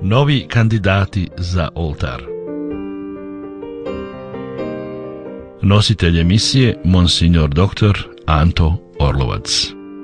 Novi kandidati za oltar. Nositelj emisije Monsignor dr. Anto Orlovac.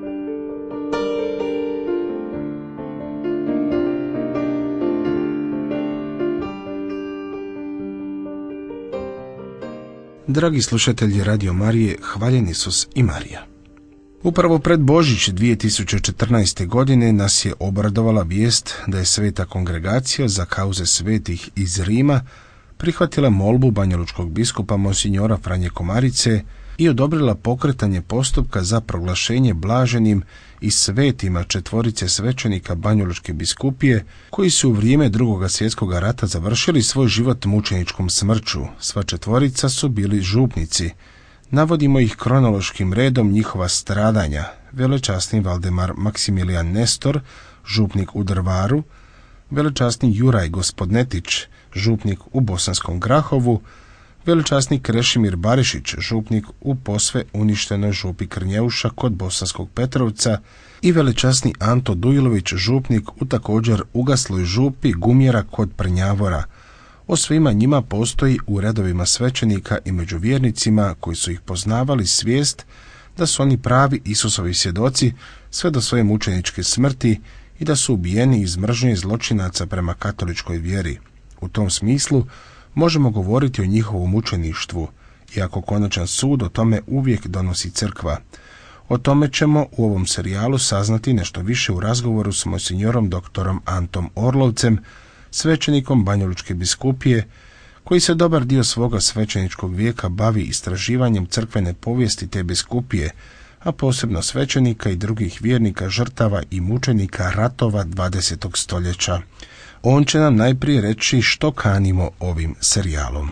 Dragi slušatelji Radio Marije, hvaljen Isus i Marija. Upravo pred Božić 2014. godine nas je obradovala vijest da je Sveta kongregacija za kauze svetih iz Rima prihvatila molbu banjalučkog biskupa Monsignora Franje Komarice i odobrila pokretanje postupka za proglašenje blaženim i svetima četvorice svećenika Banjalučke biskupije koji su u vrijeme Drugog svjetskog rata završili svoj život mučeničkom smrću. Sva četvorica su bili župnici. Navodimo ih kronološkim redom njihova stradanja: velečasni Valdemar Maksimilijan Nestor, župnik u Drvaru; velečasni Juraj Gospodnetić, župnik u Bosanskom Grahovu; velečasni Krešimir Barišić, župnik u posve uništenoj župi Krnjeuša kod Bosanskog Petrovca i velečasni Anto Dujlović, župnik u također ugasloj župi Gumjera kod Prnjavora. O svima njima postoji u redovima svećenika i među vjernicima koji su ih poznavali svijest da su oni pravi Isusovi svjedoci sve do svoje mučeničke smrti i da su ubijeni iz mržnje zločinaca prema katoličkoj vjeri. U tom smislu možemo govoriti o njihovom mučeništvu, iako konačan sud o tome uvijek donosi crkva. O tome ćemo u ovom serijalu saznati nešto više u razgovoru s monsignorom doktorom Antom Orlovcem, svećenikom Banjalučke biskupije, koji se dobar dio svoga svećeničkog vijeka bavi istraživanjem crkvene povijesti te biskupije, a posebno svećenika i drugih vjernika, žrtava i mučenika ratova 20. stoljeća. On će nam najprije reći što kanimo ovim serijalom.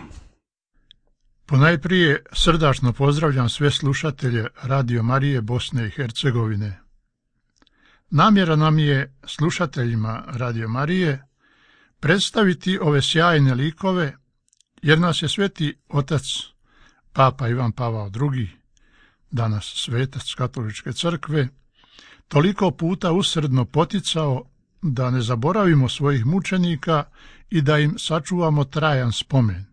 Ponajprije srdačno pozdravljam sve slušatelje Radio Marije Bosne i Hercegovine. Namjera nam je, slušateljima Radio Marije, predstaviti ove sjajne likove, jer nas je Sveti Otac, Papa Ivan Pavao II, danas svetac Katoličke crkve, toliko puta usrdno poticao da ne zaboravimo svojih mučenika i da im sačuvamo trajan spomen.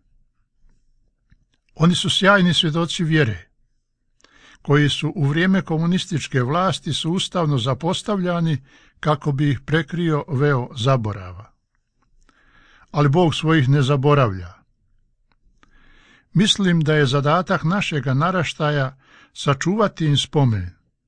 Oni su sjajni svjedoci vjere, koji su u vrijeme komunističke vlasti sustavno zapostavljani kako bi ih prekrio veo zaborava. Ali Bog svojih ne zaboravlja. Mislim da je zadatak našega naraštaja sačuvati im spomen,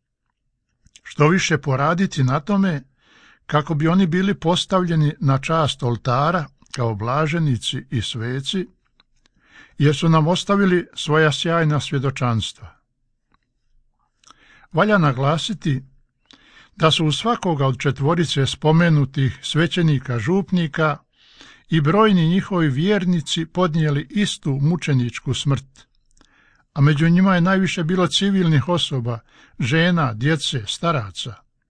što više poraditi na tome kako bi oni bili postavljeni na čast oltara kao blaženici i sveci, jer su nam ostavili svoja sjajna svjedočanstva. Valja naglasiti da su u svakoga od četvorice spomenutih svećenika župnika i brojni njihovi vjernici podnijeli istu mučeničku smrt, a među njima je najviše bilo civilnih osoba, žena, djece, staraca.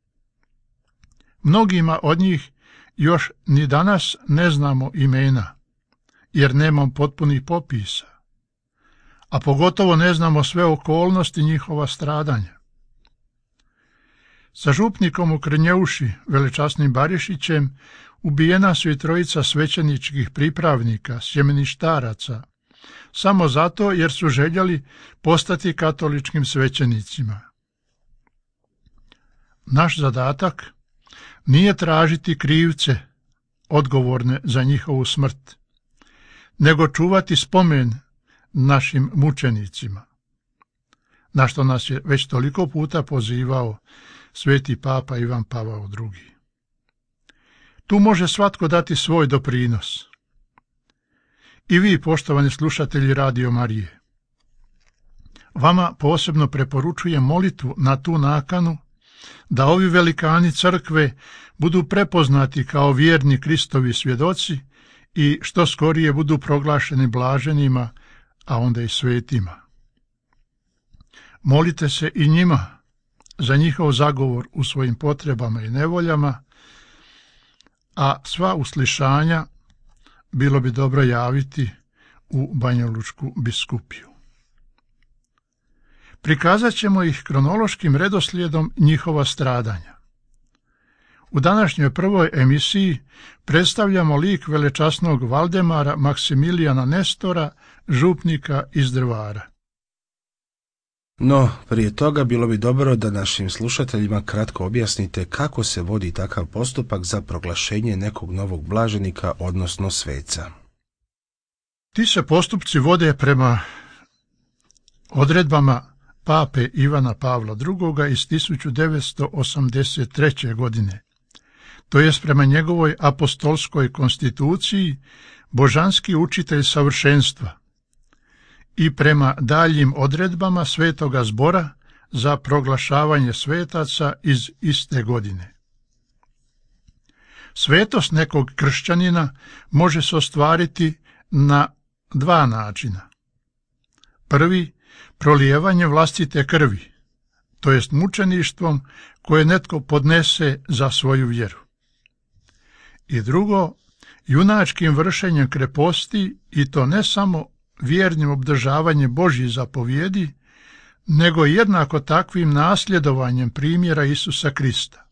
Mnogima od njih još ni danas ne znamo imena, jer nemam potpunih popisa, a pogotovo ne znamo sve okolnosti njihova stradanja. Sa župnikom u Krnjeuši, velečasnim Barišićem, ubijena su i trojica svećeničkih pripravnika, sjemeništaraca, samo zato jer su željeli postati katoličkim svećenicima. Naš zadatak nije tražiti krivce odgovorne za njihovu smrt, nego čuvati spomen našim mučenicima, na što nas je već toliko puta pozivao Sveti Papa Ivan Pavao II. Tu može svatko dati svoj doprinos. I vi, poštovani slušatelji Radio Marije, vama posebno preporučujem molitvu na tu nakanu da ovi velikani crkve budu prepoznati kao vjerni Kristovi svjedoci i što skorije budu proglašeni blaženima, a onda i svetima. Molite se i njima za njihov zagovor u svojim potrebama i nevoljama, a sva uslišanja bilo bi dobro javiti u Banjalučku biskupiju. Prikazat ćemo ih kronološkim redoslijedom njihova stradanja. U današnjoj prvoj emisiji predstavljamo lik velečasnog Valdemara Maksimilijana Nestora, župnika iz Drvara. No, prije toga bilo bi dobro da našim slušateljima kratko objasnite kako se vodi takav postupak za proglašenje nekog novog blaženika, odnosno sveca. Ti se postupci vode prema odredbama pape Ivana Pavla II. Iz 1983. godine, to jest prema njegovoj apostolskoj konstituciji, božanski učitelj savršenstva, i prema daljim odredbama Svetoga zbora za proglašavanje svetaca iz iste godine. Svetost nekog kršćanina može se ostvariti na dva načina. Prvi, prolijevanje vlastite krvi, to jest mučeništvom koje netko podnese za svoju vjeru. I drugo, junačkim vršenjem kreposti, i to ne samo vjernim obdržavanjem Božjih zapovjedi, nego jednako takvim nasljedovanjem primjera Isusa Krista.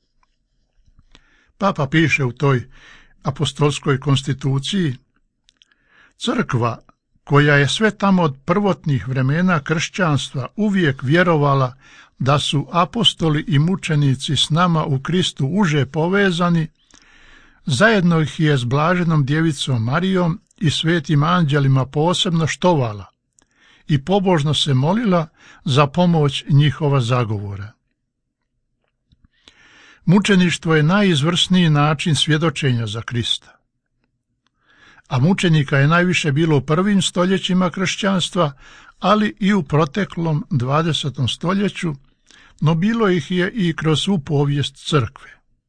Papa piše u toj apostolskoj konstituciji: crkva, koja je sve tamo od prvotnih vremena kršćanstva uvijek vjerovala da su apostoli i mučenici s nama u Kristu uže povezani, zajedno ih je s blaženom djevicom Marijom i svetim anđelima posebno štovala i pobožno se molila za pomoć njihova zagovora. Mučeništvo je najizvrsniji način svjedočenja za Krista. A mučenika je najviše bilo u prvim stoljećima kršćanstva, ali i u proteklom 20. stoljeću, no bilo ih je i kroz svu povijest crkve.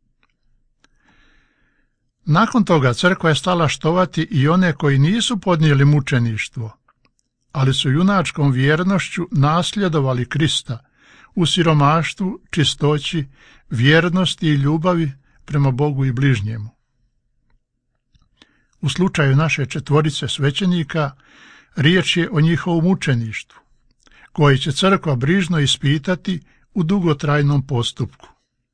Nakon toga crkva je stala štovati i one koji nisu podnijeli mučeništvo, ali su junačkom vjernošću nasljedovali Krista u siromaštvu, čistoći, vjernosti i ljubavi prema Bogu i bližnjemu. U slučaju naše četvorice svećenika riječ je o njihovom mučeništvu, koje će crkva brižno ispitati u dugotrajnom postupku.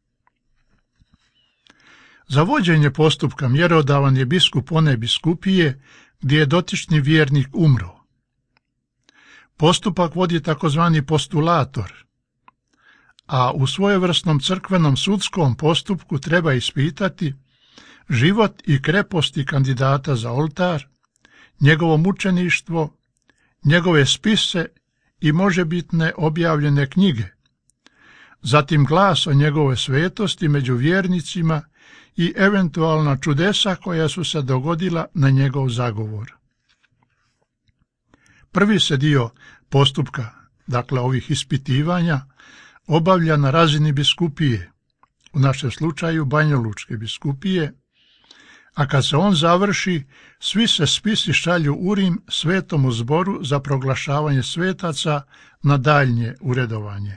Za vođenje postupka mjerodavan je biskup one biskupije gdje je dotični vjernik umro. Postupak vodi takozvani postulator, a u svojevrsnom crkvenom sudskom postupku treba ispitati život i kreposti kandidata za oltar, njegovo mučeništvo, njegove spise i možebitne objavljene knjige, zatim glas o njegove svetosti među vjernicima i eventualna čudesa koja su se dogodila na njegov zagovor. Prvi se dio postupka, dakle ovih ispitivanja, obavlja na razini biskupije, u našem slučaju Banjalučke biskupije, a kad se on završi, svi se spisi šalju u Rim Svetomu zboru za proglašavanje svetaca na daljnje uredovanje.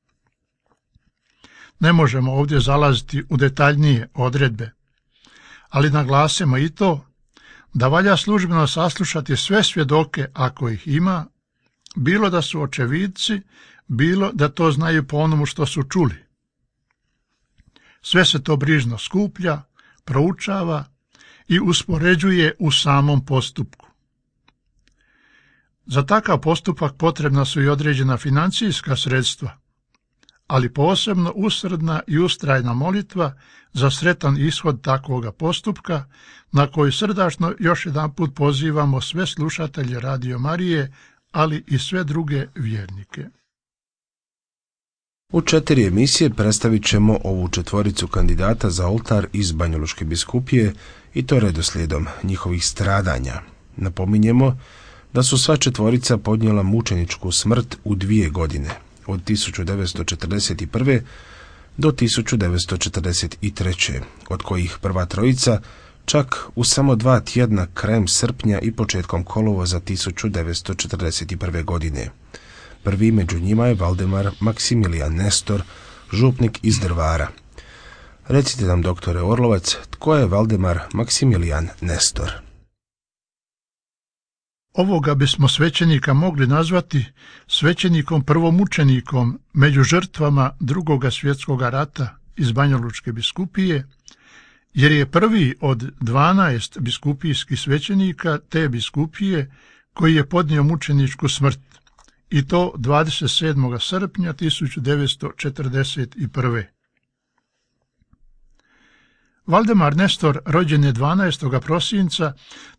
Ne možemo ovdje zalaziti u detaljnije odredbe, ali naglasimo i to da valja službeno saslušati sve svjedoke ako ih ima, bilo da su očevidci, bilo da to znaju po onomu što su čuli. Sve se to brižno skuplja, proučava i uspoređuje u samom postupku. Za takav postupak potrebna su i određena financijska sredstva, ali posebno usrdna i ustrajna molitva za sretan ishod takvoga postupka, na koji srdačno još jedanput pozivamo sve slušatelje Radio Marije, ali i sve druge vjernike. U 4 emisije predstavit ćemo ovu četvoricu kandidata za oltar iz Banjalučke biskupije, i to redoslijedom njihovih stradanja. Napominjemo da su sva četvorica podnijela mučeničku smrt u 2 godine, od 1941. do 1943. od kojih prva trojica čak u samo 2 tjedna krajem srpnja i početkom kolovoza 1941. godine. Prvi među njima je Valdemar Maksimilijan Nestor, župnik iz Drvara. Recite nam, doktore Orlovac, tko je Valdemar Maksimilijan Nestor? Ovoga bismo svećenika mogli nazvati svećenikom prvomučenikom među žrtvama Drugoga svjetskoga rata iz Banjalučke biskupije, jer je prvi od 12 biskupijskih svećenika te biskupije koji je podnio mučeničku smrt, i to 27. srpnja 1941. Valdemar Nestor rođen je 12. prosinca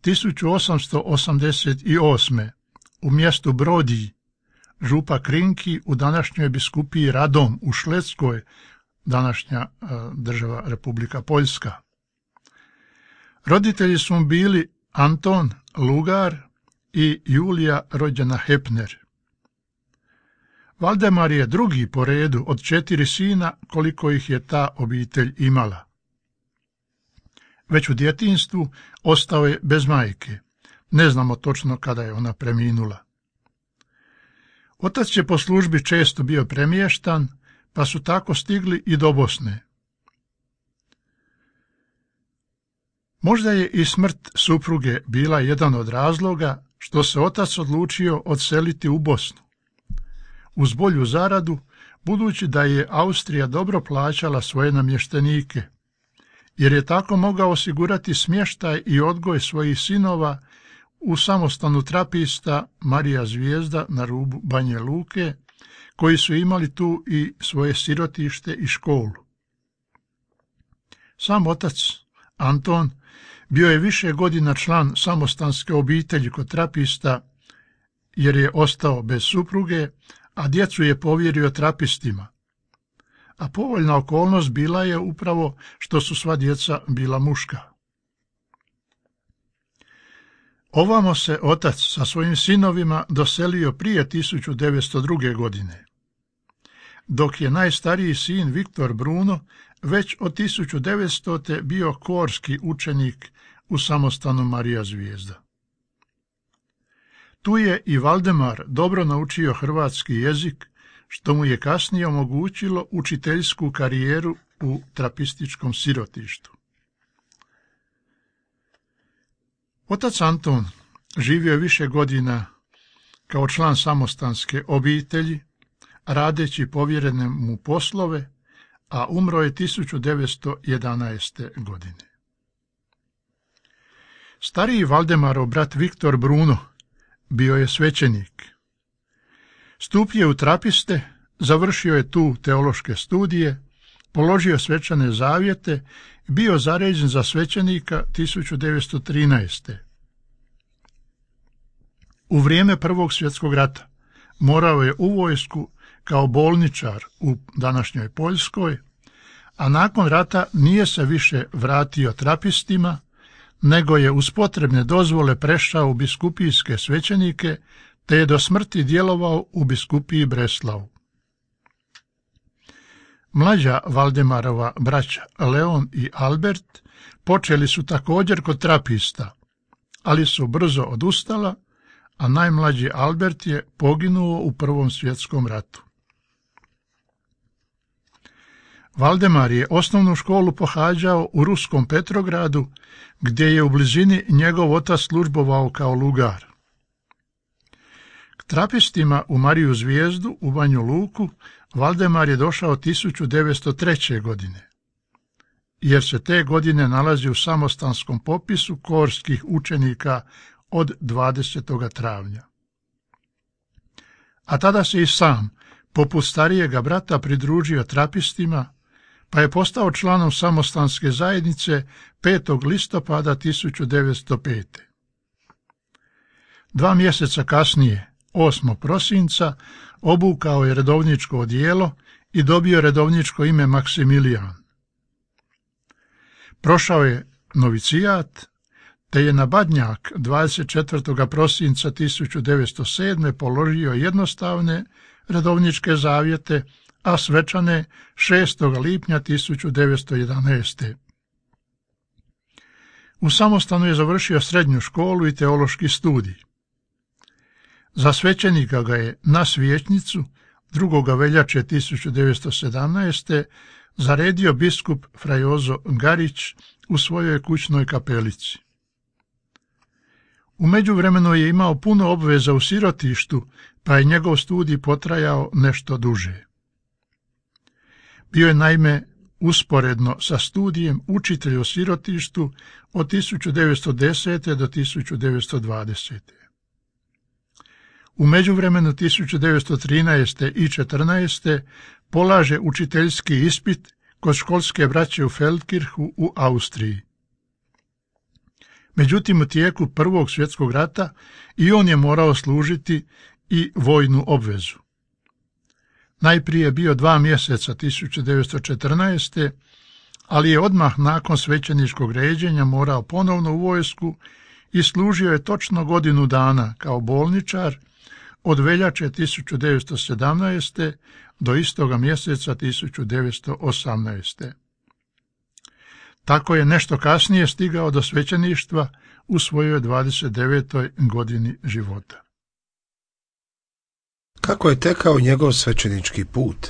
1888. u mjestu Brodji, župa Krinki u današnjoj biskupiji Radom u Šledskoj, današnja država Republika Poljska. Roditelji su mu bili Anton Lugar i Julija rođena Hepner. Valdemar je drugi po redu od 4 sina koliko ih je ta obitelj imala. Već u djetinjstvu ostao je bez majke. Ne znamo točno kada je ona preminula. Otac je po službi često bio premještan, pa su tako stigli i do Bosne. Možda je i smrt supruge bila jedan od razloga što se otac odlučio odseliti u Bosnu. Uz bolju zaradu, budući da je Austrija dobro plaćala svoje namještenike, jer je tako mogao osigurati smještaj i odgoj svojih sinova u samostanu trapista Marija Zvijezda na rubu Banje Luke, koji su imali tu i svoje sirotište i školu. Sam otac, Anton, bio je više godina član samostanske obitelji kod trapista, jer je ostao bez supruge, a djecu je povjerio trapistima. A povoljna okolnost bila je upravo što su sva djeca bila muška. Ovamo se otac sa svojim sinovima doselio prije 1902. godine, dok je najstariji sin Viktor Bruno već od 1900. bio korski učenik u samostanu Marija Zvijezda. Tu je i Valdemar dobro naučio hrvatski jezik, što mu je kasnije omogućilo učiteljsku karijeru u trapističkom sirotištu. Otac Anton živio je više godina kao član samostanske obitelji, radeći povjerene mu poslove, a umro je 1911. godine. Stariji Valdemarov brat Viktor Bruno bio je svećenik. Stupio je u trapiste, završio je tu teološke studije, položio svečane zavjete i bio zaređen za svećenika 1913. U vrijeme Prvog svjetskog rata morao je u vojsku kao bolničar u današnjoj Poljskoj, a nakon rata nije se više vratio trapistima, nego je uz potrebne dozvole prešao u biskupijske svećenike, te je do smrti djelovao u biskupiji Breslau. Mlađa Valdemarova braća Leon i Albert počeli su također kod trapista, ali su brzo odustala, a najmlađi Albert je poginuo u Prvom svjetskom ratu. Valdemar je osnovnu školu pohađao u ruskom Petrogradu, gdje je u blizini njegov otac službovao kao lugar. K trapistima u Mariju Zvijezdu u Banju Luku Valdemar je došao 1903. godine, jer se te godine nalazi u samostanskom popisu korskih učenika od 20. travnja. A tada se i sam, poput starijega brata, pridružio trapistima, pa je postao članom samostanske zajednice 5. listopada 1905. 2 mjeseca kasnije, 8. prosinca, obukao je redovničko odijelo i dobio redovničko ime Maksimilijan. Prošao je novicijat, te je na Badnjak 24. prosinca 1907. položio jednostavne redovničke zavjete, a svečane 6. lipnja 1911. U samostanu je završio srednju školu i teološki studij. Za svećenika ga je na svječnicu 2. veljače 1917. zaredio biskup fra Jozo Garić u svojoj kućnoj kapelici. U međuvremenu je imao puno obveza u sirotištu, pa je njegov studij potrajao nešto duže. Bio je naime usporedno sa studijem učitelj o sirotištu od 1910. do 1920. U međuvremenu 1913. i 14. polaže učiteljski ispit kod školske braće u Feldkirchu u Austriji. Međutim, u tijeku Prvog svjetskog rata i on je morao služiti i vojnu obvezu. Najprije je bio 2 mjeseca 1914. ali je odmah nakon svećeničkog ređenja morao ponovno u vojsku i služio je točno godinu dana kao bolničar od veljače 1917. do istoga mjeseca 1918. Tako je nešto kasnije stigao do svećeništva u svojoj 29. godini života. Kako je tekao njegov svećenički put?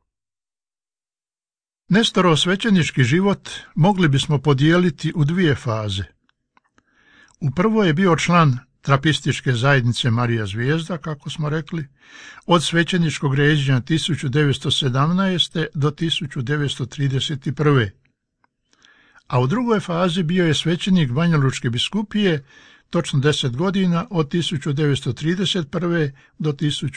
Nestorov svećenički život mogli bismo podijeliti u 2 faze. U prvoj je bio član trapističke zajednice Marija Zvijezda, kako smo rekli, od svećeničkog ređenja 1917. do 1931. A u drugoj fazi bio je svećenik Banjalučke biskupije točno 10 godina od 1931. do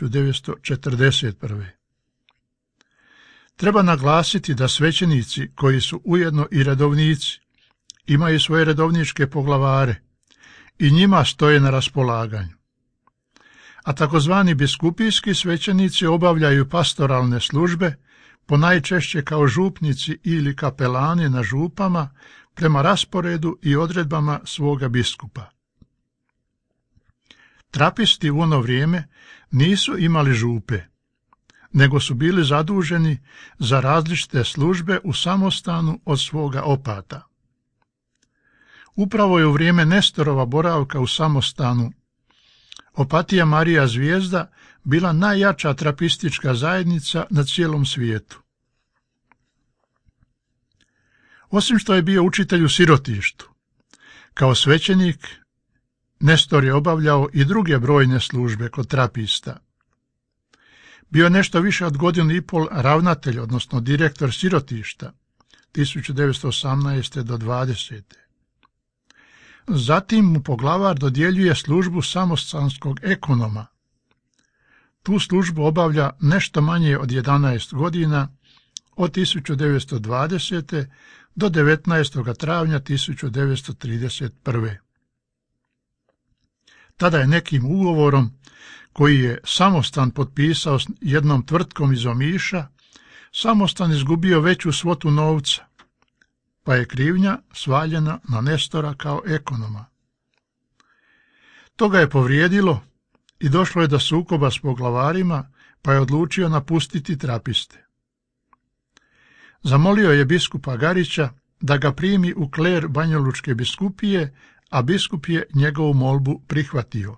1941. Treba naglasiti da svećenici, koji su ujedno i redovnici, imaju svoje redovničke poglavare i njima stoje na raspolaganju. A takozvani biskupijski svećenici obavljaju pastoralne službe, ponajčešće kao župnici ili kapelani na župama, prema rasporedu i odredbama svoga biskupa. Trapisti u ono vrijeme nisu imali župe, nego su bili zaduženi za različite službe u samostanu od svoga opata. Upravo je u vrijeme Nestorova boravka u samostanu Opatija Marija Zvijezda bila najjača trapistička zajednica na cijelom svijetu. Osim što je bio učitelj u sirotištu, kao svećenik Nestor je obavljao i druge brojne službe kod trapista. Bio je nešto više od 1,5 godine ravnatelj, odnosno direktor sirotišta, 1918. do 20. Zatim mu poglavar dodjeljuje službu samostanskog ekonoma. Tu službu obavlja nešto manje od 11 godina, od 1920. do 19. travnja 1931. Tada je nekim ugovorom, koji je samostan potpisao s jednom tvrtkom iz Omiša, samostan izgubio veću svotu novca, pa je krivnja svaljena na Nestora kao ekonoma. To ga je povrijedilo i došlo je do sukoba s poglavarima, pa je odlučio napustiti trapiste. Zamolio je biskupa Garića da ga primi u kler Banjalučke biskupije, a biskup je njegovu molbu prihvatio.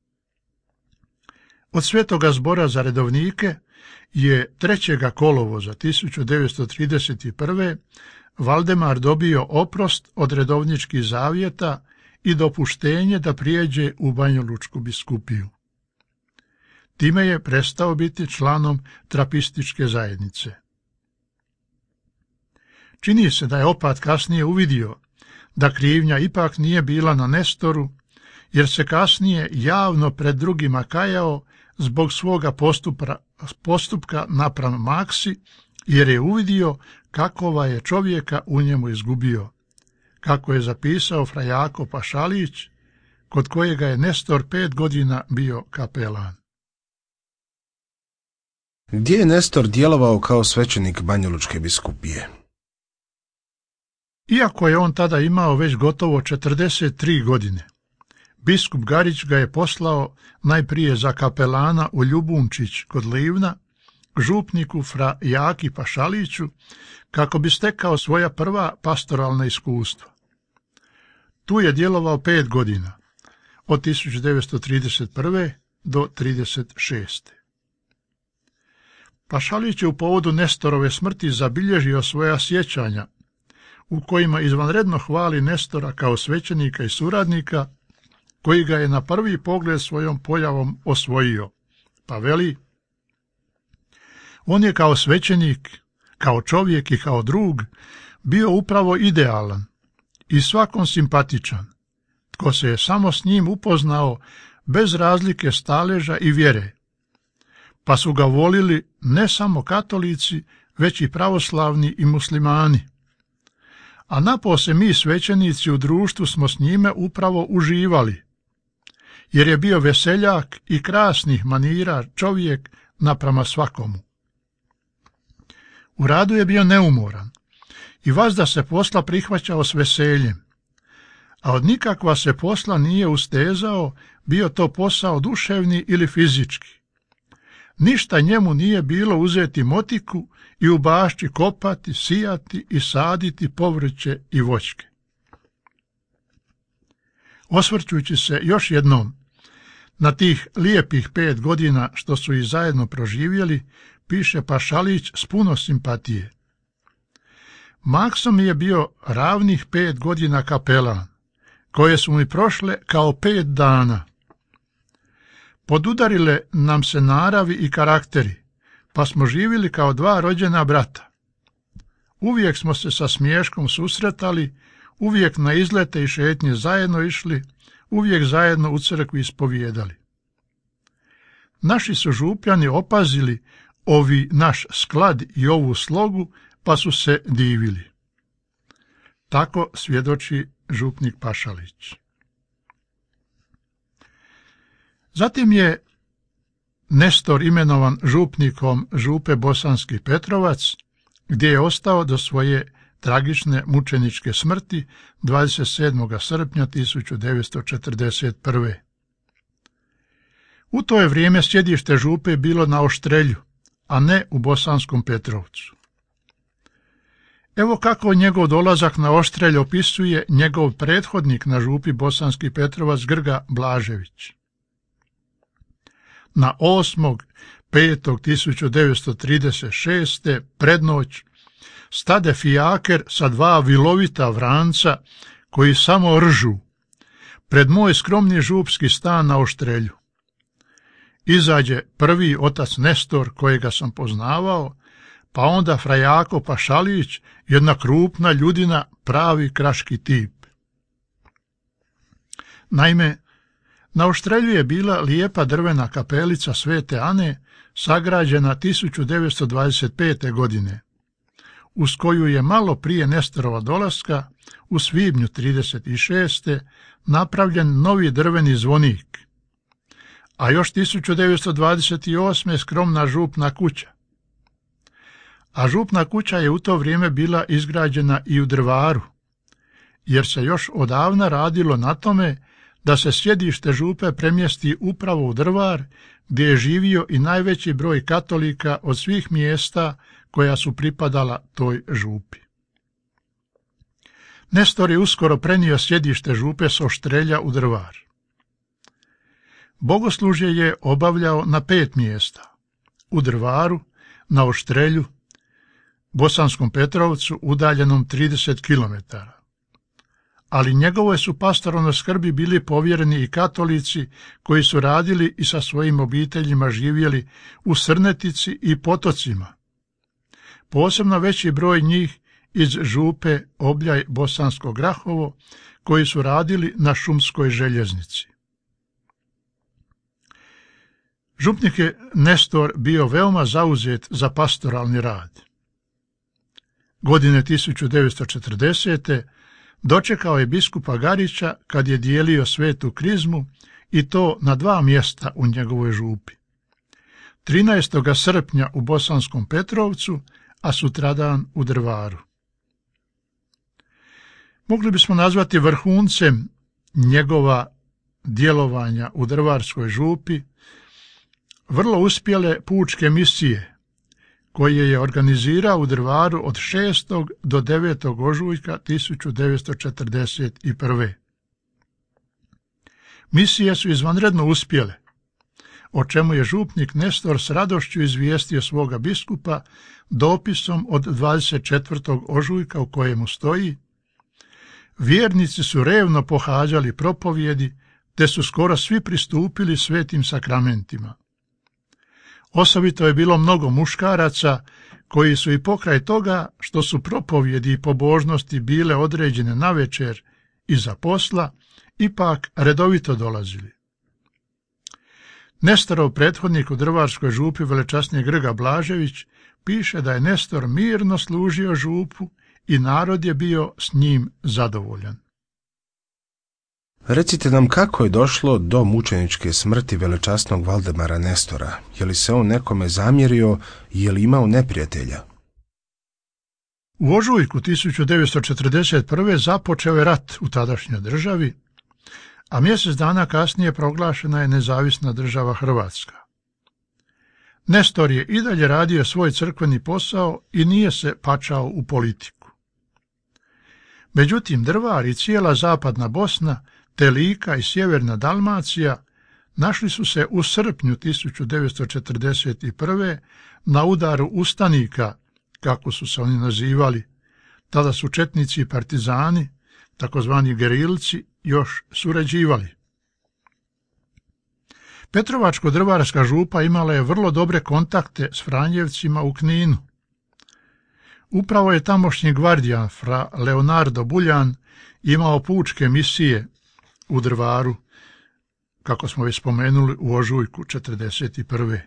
Od Svetoga zbora za redovnike je 3. kolovoza 1931. Valdemar dobio oprost od redovničkih zavjeta i dopuštenje da prijeđe u Banjalučku biskupiju. Time je prestao biti članom trapističke zajednice. Čini se da je opat kasnije uvidio da krivnja ipak nije bila na Nestoru, jer se kasnije javno pred drugima kajao zbog svoga postupka napram Maksi, jer je uvidio kakova je čovjeka u njemu izgubio, kako je zapisao fra Jako Pašalić, kod kojega je Nestor 5 godina bio kapelan. Gdje je Nestor djelovao kao svećenik Banjalučke biskupije? Iako je on tada imao već gotovo 43 godine, biskup Garić ga je poslao najprije za kapelana u Ljubunčić kod Livna, župniku fra Jaki Pašaliću, kako bi stekao svoja prva pastoralna iskustva. Tu je djelovao 5 godina, od 1931. do 1936. Pašalić je u povodu Nestorove smrti zabilježio svoja sjećanja, u kojima izvanredno hvali Nestora kao svećenika i suradnika, koji ga je na prvi pogled svojom pojavom osvojio, pa veli: on je kao svećenik kao čovjek i kao drug, bio upravo idealan i svakom simpatičan, tko se je samo s njim upoznao bez razlike staleža i vjere, pa su ga volili ne samo katolici, već i pravoslavni i muslimani. A napose mi svećenici u društvu smo s njime upravo uživali, jer je bio veseljak i krasnih manira čovjek naprama svakomu. U radu je bio neumoran i vazda se posla prihvaćao s veseljem, a od nikakva se posla nije ustezao, bio to posao duševni ili fizički. Ništa njemu nije bilo uzeti motiku i u bašči kopati, sijati i saditi povrće i voćke. Osvrćujući se još jednom na tih lijepih 5 godina što su ih zajedno proživjeli, piše Pašalić s puno simpatije. Makso mi je bio ravnih 5 godina kapelan, koje su mi prošle kao 5 dana. Podudarile nam se naravi i karakteri, pa smo živjeli kao 2 rođena brata. Uvijek smo se sa smiješkom susretali, uvijek na izlete i šetnje zajedno išli, uvijek zajedno u crkvi ispovijedali. Naši su župljani opazili ovi naš sklad i ovu slogu, pa su se divili. Tako svjedoči župnik Pašalić. Zatim je Nestor imenovan župnikom župe Bosanski Petrovac, gdje je ostao do svoje tragične mučeničke smrti 27. srpnja 1941. U to je vrijeme sjedište župe bilo na Oštrelju, a ne u Bosanskom Petrovcu. Evo kako njegov dolazak na Oštrelj opisuje njegov prethodnik na župi Bosanski Petrovac Grga Blažević. Na 8.5.1936. prednoć stade fijaker sa 2 vilovita vranca koji samo ržu pred moj skromni župski stan na Oštrelju. Izađe prvi otac Nestor, kojega sam poznavao, pa onda frajako Pašalić, jedna krupna ljudina, pravi kraški tip. Naime, na Oštrelju je bila lijepa drvena kapelica Svete Ane, sagrađena 1925. godine, uz koju je malo prije Nestorova dolaska, u svibnju 1936. napravljen novi drveni zvonik, a još 1928. skromna župna kuća. A župna kuća je u to vrijeme bila izgrađena i u Drvaru, jer se još odavna radilo na tome da se sjedište župe premjesti upravo u Drvar, gdje je živio i najveći broj katolika od svih mjesta koja su pripadala toj župi. Nestor je uskoro prenio sjedište župe s Oštrelja u Drvar. Bogoslužje je obavljao na 5 mjesta: u Drvaru, na Oštrelju, Bosanskom Petrovcu udaljenom 30 km. Ali njegovoj su pastorovnoj skrbi bili povjereni i katolici koji su radili i sa svojim obiteljima živjeli u Srnetici i Potocima. Posebno veći broj njih iz župe Obljaj Bosansko Grahovo, koji su radili na šumskoj željeznici. Župnik je Nestor bio veoma zauzet za pastoralni rad. Godine 1940. dočekao je biskupa Garića kad je dijelio svetu krizmu, i to na 2 mjesta u njegovoj župi. 13. srpnja u Bosanskom Petrovcu, a sutradan u Drvaru. Mogli bismo nazvati vrhuncem njegova djelovanja u Drvarskoj župi vrlo uspjele pučke misije, koje je organizirao u Drvaru od 6. do 9. ožujka 1941. Misije su izvanredno uspjele, o čemu je župnik Nestor s radošću izvijestio svoga biskupa dopisom od 24. ožujka, u kojemu stoji: vjernici su revno pohađali propovjedi, te su skoro svi pristupili svetim sakramentima. Osobito je bilo mnogo muškaraca koji su i pokraj toga što su propovjedi i pobožnosti bile određene navečer iza posla, ipak redovito dolazili. Nestorov prethodnik u Drvarskoj župi, velečasni Grga Blažević, piše da je Nestor mirno služio župu i narod je bio s njim zadovoljan. Recite nam kako je došlo do mučeničke smrti velečasnog Valdemara Nestora. Je li se on nekome zamjerio i je li imao neprijatelja? U ožujku 1941. započeo je rat u tadašnjoj državi, a mjesec dana kasnije proglašena je nezavisna država Hrvatska. Nestor je i dalje radio svoj crkveni posao i nije se pačao u politiku. Međutim, Drvar i cijela zapadna Bosna, te Lika i sjeverna Dalmacija našli su se u srpnju 1941. na udaru ustanika, kako su se oni nazivali. Tada su četnici i partizani, takozvani gerilci, još surađivali. Petrovačko-Drvarska župa imala je vrlo dobre kontakte s Franjevcima u Kninu. Upravo je tamošnji gvardijan fra Leonardo Buljan imao pučke misije u Drvaru, kako smo već spomenuli, u ožujku 1941.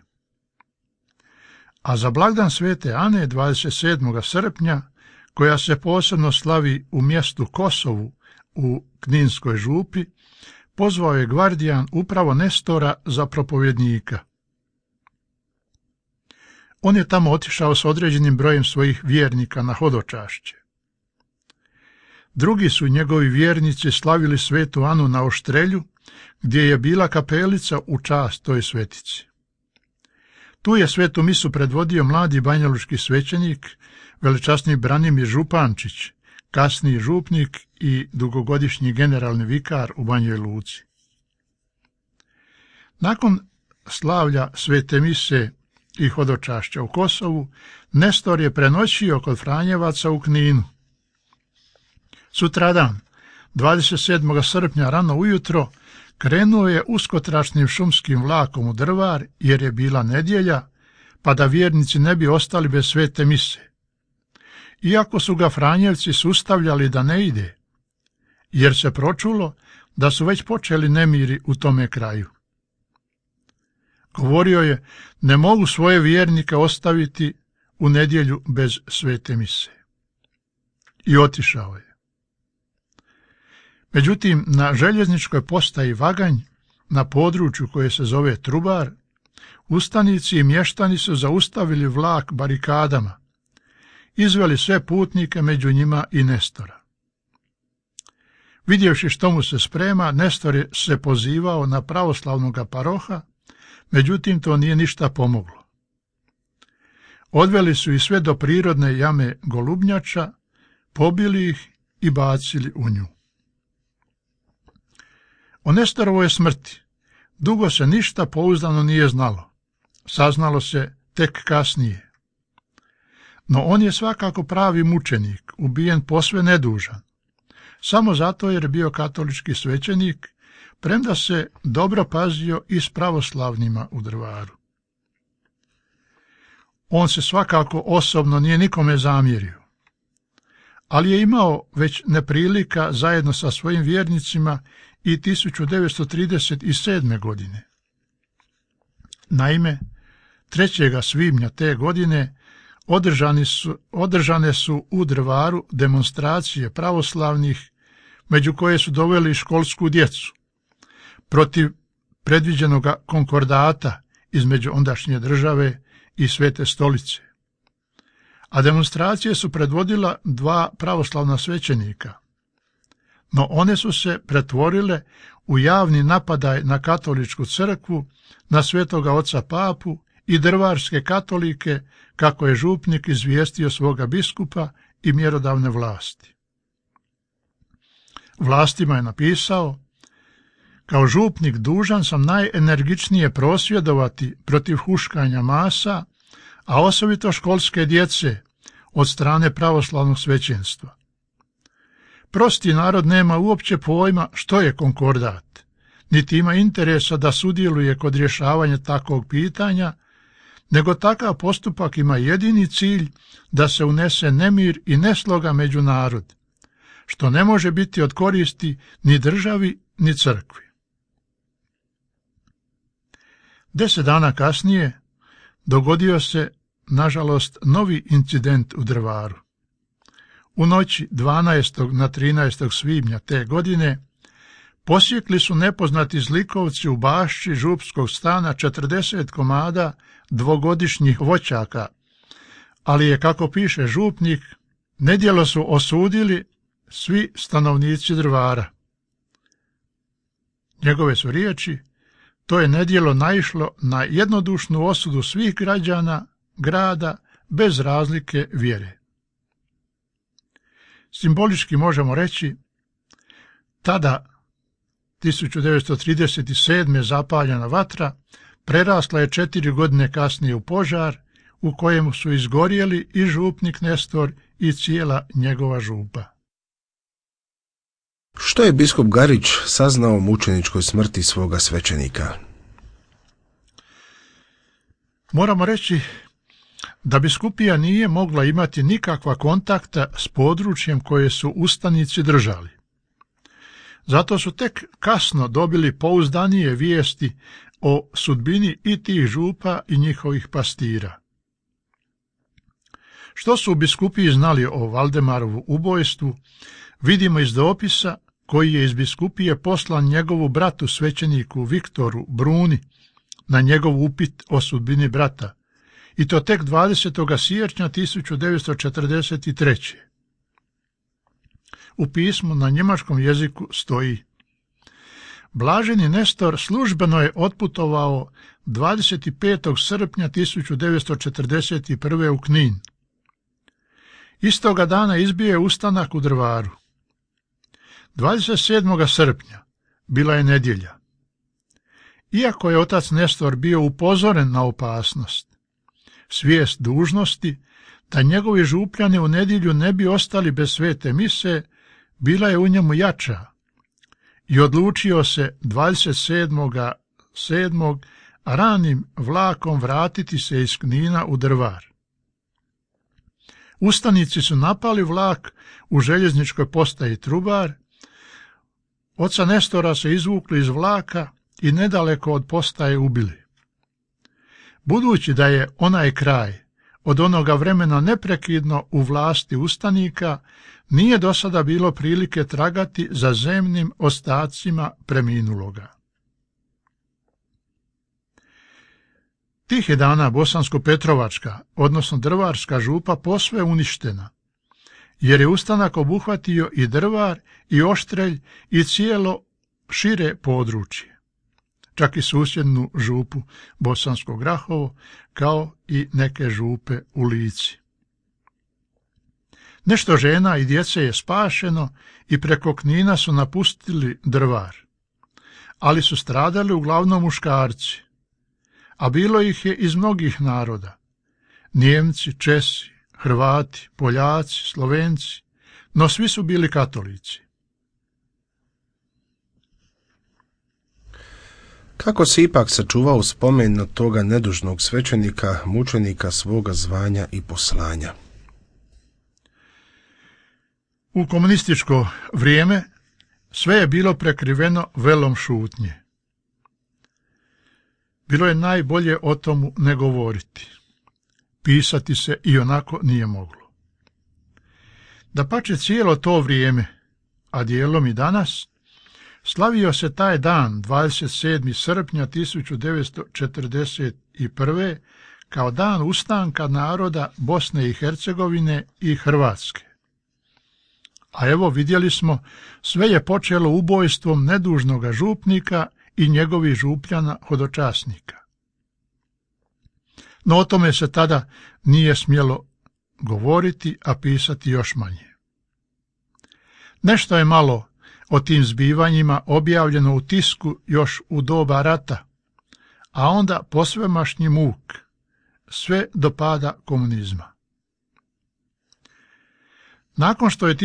A za blagdan Svete Ane 27. srpnja, koja se posebno slavi u mjestu Kosovu u Kninskoj župi, pozvao je gvardijan upravo Nestora za propovjednika. On je tamo otišao s određenim brojem svojih vjernika na hodočašće. Drugi su njegovi vjernici slavili Svetu Anu na Oštrelju, gdje je bila kapelica u čast toj svetici. Tu je svetu misu predvodio mladi banjalučki svećenik, velečasni Branimir Župančić, kasniji župnik i dugogodišnji generalni vikar u Banjoj Luci. Nakon slavlja svete mise i hodočašća u Kosovu, Nestor je prenoćio kod Franjevaca u Kninu. Sutradan, 27. srpnja rano ujutro, krenuo je uskotračnim šumskim vlakom u Drvar, jer je bila nedjelja, pa da vjernici ne bi ostali bez svete mise. Iako su ga Franjevci sustavljali da ne ide, jer se pročulo da su već počeli nemiri u tome kraju. Govorio je, ne mogu svoje vjernike ostaviti u nedjelju bez svete mise. I otišao je. Međutim, na željezničkoj postaji Vaganj, na području koje se zove Trubar, ustanici i mještani su zaustavili vlak barikadama, izveli sve putnike, među njima i Nestora. Vidjevši što mu se sprema, Nestor je se pozivao na pravoslavnog paroha, međutim to nije ništa pomoglo. Odveli su ih sve do prirodne jame Golubnjača, pobili ih i bacili u nju. O Nestorovoj smrti dugo se ništa pouzdano nije znalo. Saznalo se tek kasnije. No on je svakako pravi mučenik, ubijen posve nedužan. Samo zato jer je bio katolički svećenik, premda se dobro pazio i s pravoslavnima u Drvaru. On se svakako osobno nije nikome zamjerio, ali je imao već neprilika zajedno sa svojim vjernicima i 1937. godine. Naime, 3. svibnja te godine održane su u Drvaru demonstracije pravoslavnih, među koje su doveli školsku djecu, protiv predviđenog konkordata između ondašnje države i Svete stolice. A demonstracije su predvodila 2 pravoslavna svećenika, no one su se pretvorile u javni napadaj na katoličku crkvu, na svetoga oca papu i drvarske katolike, kako je župnik izvijestio svoga biskupa i mjerodavne vlasti. Vlastima je napisao: kao župnik dužan sam najenergičnije prosvjedovati protiv huškanja masa, a osobito školske djece od strane pravoslavnog svećenstva. Prosti narod nema uopće pojma što je konkordat, niti ima interesa da sudjeluje kod rješavanja takvog pitanja, nego takav postupak ima jedini cilj da se unese nemir i nesloga među narod, što ne može biti od koristi ni državi ni crkvi. 10 dana kasnije dogodio se, nažalost, novi incident u Drvaru. U noći 12. na 13. svibnja te godine posjekli su nepoznati zlikovci u bašči župskog stana 40 komada dvogodišnjih voćaka, ali je, kako piše župnik, nedjelo su osudili svi stanovnici Drvara. Njegove su riječi: to je nedjelo naišlo na jednodušnu osudu svih građana grada bez razlike vjere. Simbolički možemo reći, tada 1937. zapaljena vatra prerasla je 4 godine kasnije u požar u kojemu su izgorjeli i župnik Nestor i cijela njegova župa. Što je biskup Garić saznao o mučeničkoj smrti svoga svećenika? Moramo reći da biskupija nije mogla imati nikakva kontakta s područjem koje su ustanici držali. Zato su tek kasno dobili pouzdanije vijesti o sudbini i tih župa i njihovih pastira. Što su u biskupiji znali o Valdemarovu ubojstvu, vidimo iz dopisa koji je iz biskupije poslan njegovu bratu svećeniku Viktoru Bruni na njegov upit o sudbini brata, i to tek 20. siječnja 1943. U pismu na njemačkom jeziku stoji: Blaženi Nestor službeno je otputovao 25. srpnja 1941. u Knin. Istoga dana izbio je ustanak u Drvaru. 27. srpnja bila je nedjelja. Iako je otac Nestor bio upozoren na opasnost, svijest dužnosti da njegovi župljani u nedjelju ne bi ostali bez svete mise bila je u njemu jača i odlučio se 27.7. ranim vlakom vratiti se iz Knina u Drvar. Ustanici su napali vlak u željezničkoj postaji Trubar, oca Nestora se izvukli iz vlaka i nedaleko od postaje ubili. Budući da je onaj kraj od onoga vremena neprekidno u vlasti ustanika, nije do sada bilo prilike tragati za zemnim ostacima preminuloga. Tih je dana Bosansko-Petrovačka, odnosno Drvarska župa posve uništena, jer je ustanak obuhvatio i Drvar i Oštrelj i cijelo šire područje, čak i susjednu župu Bosansko Grahovo, kao i neke župe u Lici. Nešto žena i djece je spašeno i preko Knina su napustili Drvar, ali su stradali uglavnom muškarci, a bilo ih je iz mnogih naroda: Nijemci, Česi, Hrvati, Poljaci, Slovenci, no svi su bili katolici. Kako se ipak sačuvao spomen na toga nedužnog svećenika, mučenika svoga zvanja i poslanja? U komunističko vrijeme sve je bilo prekriveno velom šutnje. Bilo je najbolje o tomu ne govoriti. Pisati se i onako nije moglo. Dapače, cijelo to vrijeme, a dijelom i danas, slavio se taj dan 27. srpnja 1941. kao dan ustanka naroda Bosne i Hercegovine i Hrvatske. A evo, vidjeli smo, sve je počelo ubojstvom nedužnoga župnika i njegovih župljana hodočasnika. No o tome se tada nije smjelo govoriti, a pisati još manje. Nešto je malo o tim zbivanjima objavljeno u tisku još u doba rata, a onda posvemašnji muk, sve do pada komunizma. Nakon što je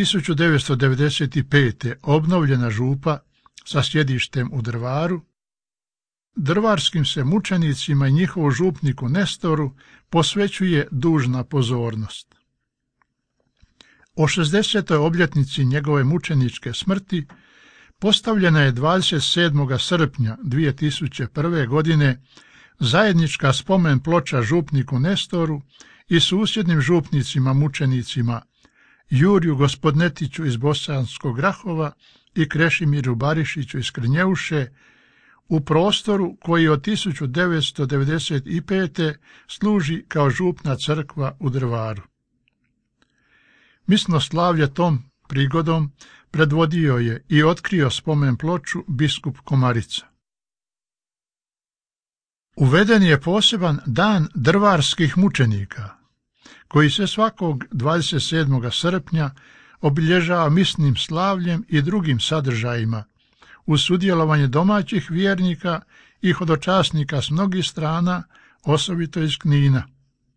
1995. obnovljena župa sa sjedištem u Drvaru, drvarskim se mučenicima i njihovu župniku Nestoru posvećuje dužna pozornost. O 60. obljetnici njegove mučeničke smrti postavljena je 27. srpnja 2001. godine zajednička spomen ploča župniku Nestoru i susjednim župnicima mučenicima Juriju Gospodnetiću iz Bosanskog Grahova i Krešimiru Barišiću iz Krnjeuše u prostoru koji od 1995. služi kao župna crkva u Drvaru. Misnoslavlje tom prigodom predvodio je i otkrio spomen ploču biskup Komarica. Uveden je poseban dan drvarskih mučenika, koji se svakog 27. srpnja obilježava misnim slavljem i drugim sadržajima, uz sudjelovanje domaćih vjernika i hodočasnika s mnogih strana, osobito iz Knina.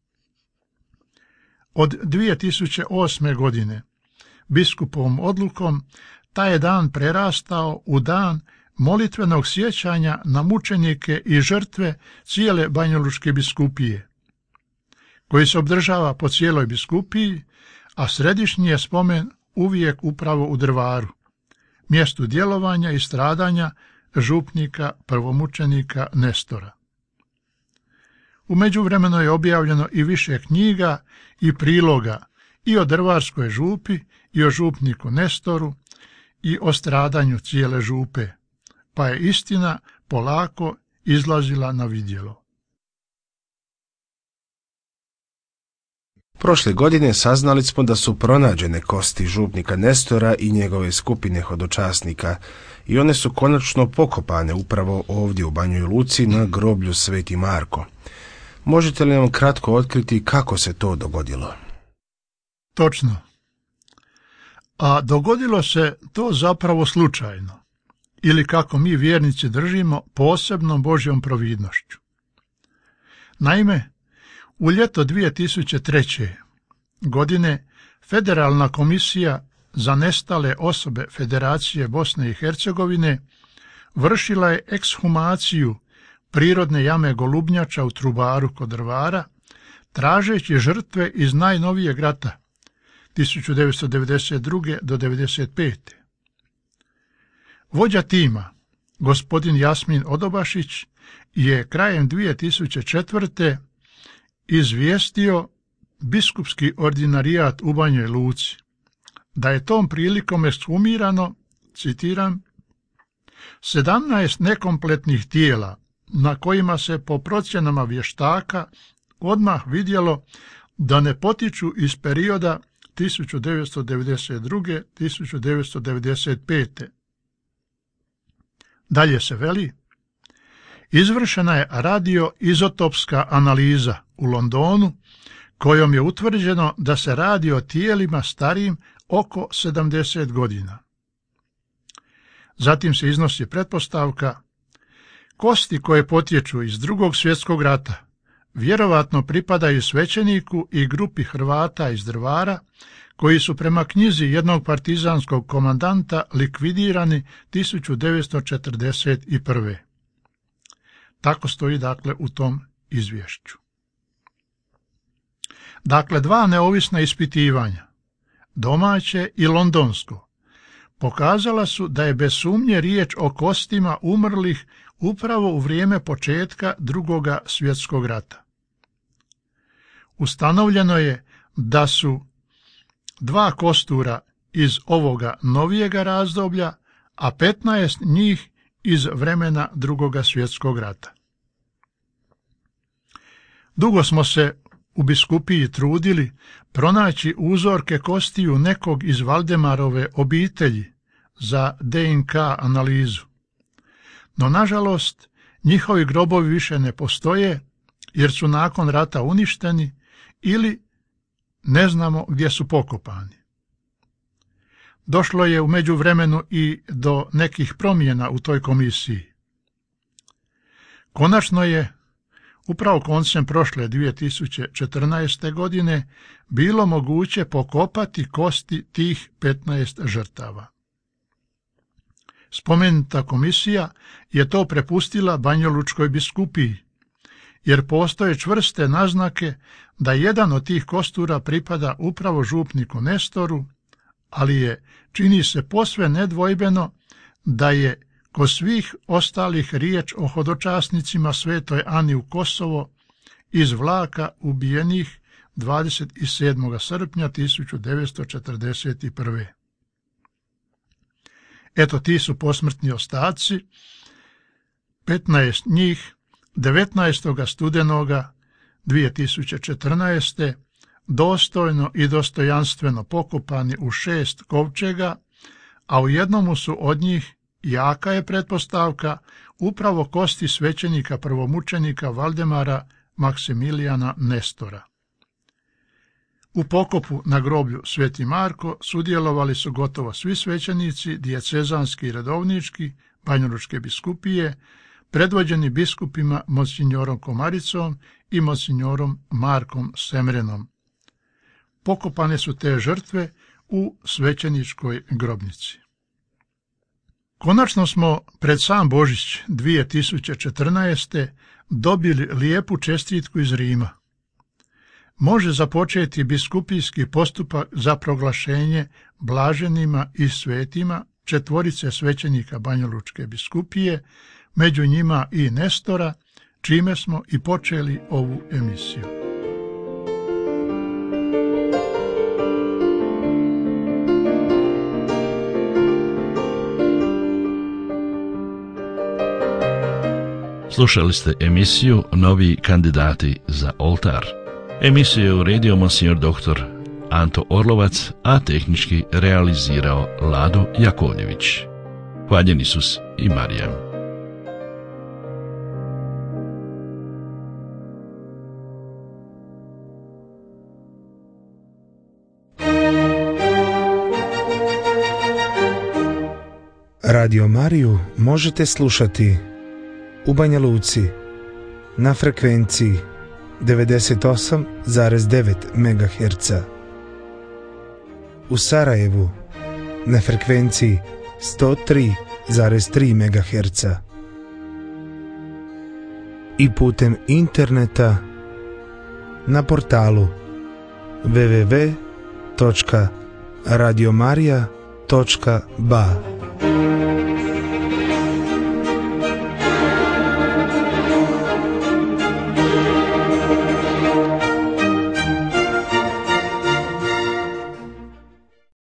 Od 2008. godine biskupovom odlukom taj je dan prerastao u dan molitvenog sjećanja na mučenike i žrtve cijele Banjalučke biskupije, koji se održava po cijeloj biskupiji, a središnji je spomen uvijek upravo u Drvaru, mjestu djelovanja i stradanja župnika prvomučenika Nestora. U međuvremenu je objavljeno i više knjiga i priloga i o drvarskoj župi i o župniku Nestoru i o stradanju cijele župe, pa je istina polako izlazila na vidjelo. Prošle godine saznali smo da su pronađene kosti župnika Nestora i njegove skupine hodočasnika i one su konačno pokopane upravo ovdje u Banjoj Luci na groblju Sveti Marko. Možete li nam kratko otkriti kako se to dogodilo? Točno. A dogodilo se to zapravo slučajno, ili kako mi vjernici držimo, posebnom Božjom providnošću. Naime, u ljeto 2003. godine Federalna komisija za nestale osobe Federacije Bosne i Hercegovine vršila je ekshumaciju prirodne jame Golubnjača u Trubaru kod Drvara, tražeći žrtve iz najnovijeg rata 1992. do 1995. Vođa tima, gospodin Jasmin Odobašić, je krajem 2004. izvijestio biskupski ordinarijat u Banjoj Luci da je tom prilikom ekshumirano, citiram, 17 nekompletnih tijela na kojima se po procjenama vještaka odmah vidjelo da ne potiču iz perioda 1992-1995. Dalje se veli, izvršena je radioizotopska analiza u Londonu, kojom je utvrđeno da se radi o tijelima starijim oko 70 godina. Zatim se iznosi pretpostavka, kosti koje potječu iz Drugog svjetskog rata vjerovatno pripadaju svećeniku i grupi Hrvata iz Drvara, koji su prema knjizi jednog partizanskog komandanta likvidirani 1941. Tako stoji dakle u tom izvješću. Dakle, dva neovisna ispitivanja, domaće i londonsko, pokazala su da je bez sumnje riječ o kostima umrlih upravo u vrijeme početka Drugoga svjetskog rata. Ustanovljeno je da su 2 kostura iz ovoga novijega razdoblja, a 15 njih iz vremena Drugoga svjetskog rata. Dugo smo se u biskupiji trudili pronaći uzorke kostiju nekog iz Valdemarove obitelji za DNK analizu. No, nažalost, njihovi grobovi više ne postoje jer su nakon rata uništeni ili ne znamo gdje su pokopani. Došlo je u međuvremenu i do nekih promjena u toj komisiji. Konačno je, upravo koncem prošle 2014. godine, bilo moguće pokopati kosti tih 15 žrtava. Spomenuta komisija je to prepustila Banjalučkoj biskupiji, jer postoje čvrste naznake da jedan od tih kostura pripada upravo župniku Nestoru, ali je, čini se posve nedvojbeno, da je kod svih ostalih riječ o hodočasnicima Svetoj Ani u Kosovo iz vlaka ubijenih 27. srpnja 1941. Eto, ti su posmrtni ostaci, 15 njih 19. studenoga 2014. dostojno i dostojanstveno pokopani u 6 kovčega, a u jednomu su od njih, jaka je pretpostavka, upravo kosti svećenika prvomučenika Valdemara Maksimilijana Nestora. U pokopu na groblju Sveti Marko sudjelovali su gotovo svi svećenici dijecezanski i redovnički Banjalučke biskupije, predvođeni biskupima monsignorom Komaricom i monsignorom Markom Semrenom. Pokopane su te žrtve u svećeničkoj grobnici. Konačno smo pred sam Božić 2014. dobili lijepu čestitku iz Rima. Može započeti biskupijski postupak za proglašenje blaženima i svetima 4 svećenika Banjalučke biskupije, među njima i Nestora, čime smo i počeli ovu emisiju. Slušali ste emisiju Novi kandidati za oltar. Emisiju je uredio monsignor dr. Anto Orlovac, a tehnički realizirao Lado Jakovljević. Hvaljen Isus i Marija. Radio Mariju možete slušati u Banja Luci na frekvenciji 98,9 MHz, u Sarajevu na frekvenciji 103,3 MHz i putem interneta na portalu www.radiomaria.ba.